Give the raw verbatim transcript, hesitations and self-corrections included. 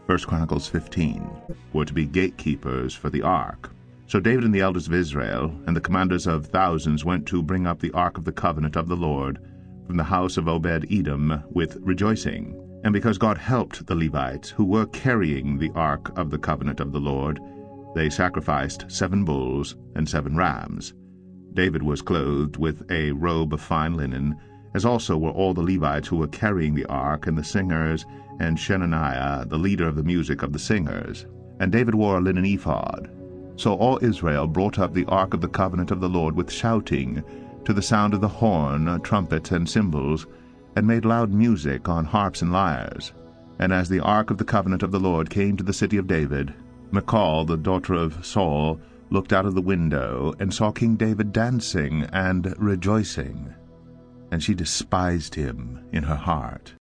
First Chronicles fifteen, were to be gatekeepers for the ark. So David and the elders of Israel and the commanders of thousands went to bring up the ark of the covenant of the Lord from the house of Obed-Edom with rejoicing. And because God helped the Levites, who were carrying the ark of the covenant of the Lord, they sacrificed seven bulls and seven rams. David was clothed with a robe of fine linen, as also were all the Levites who were carrying the ark, and the singers, and Shenaniah, the leader of the music of the singers. And David wore a linen ephod. So all Israel brought up the ark of the covenant of the Lord with shouting, to the sound of the horn, trumpets, and cymbals, and made loud music on harps and lyres. And as the ark of the covenant of the Lord came to the city of David, Michal, the daughter of Saul, looked out of the window, and saw King David dancing and rejoicing. And she despised him in her heart.